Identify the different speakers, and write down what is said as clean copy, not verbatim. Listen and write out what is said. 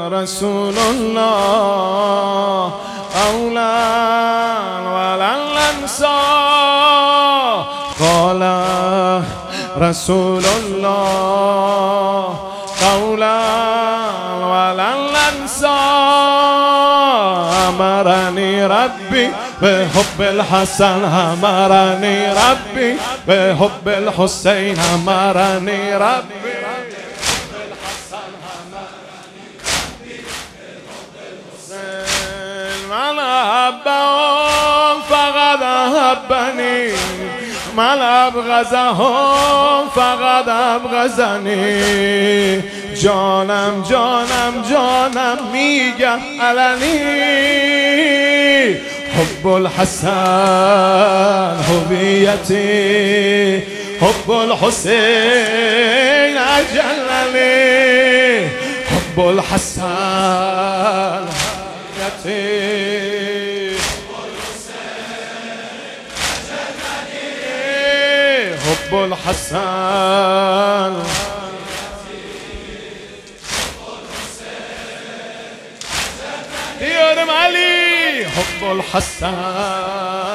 Speaker 1: رسول الله قولا ولن ننسى قال رسول الله قولا ولن ننسى أمرني ربي بحب الحسن أمرني ربي بحب الحسين أمرني ربي من أحبهم فقد أحبني من أبغضهم فقد أبغضني جانم جانم جانم میگم علنی حب الحسن هویتی حب الحسین اجلنی حب الحسن هویتی حب الحسن دیارم علی حب الحسن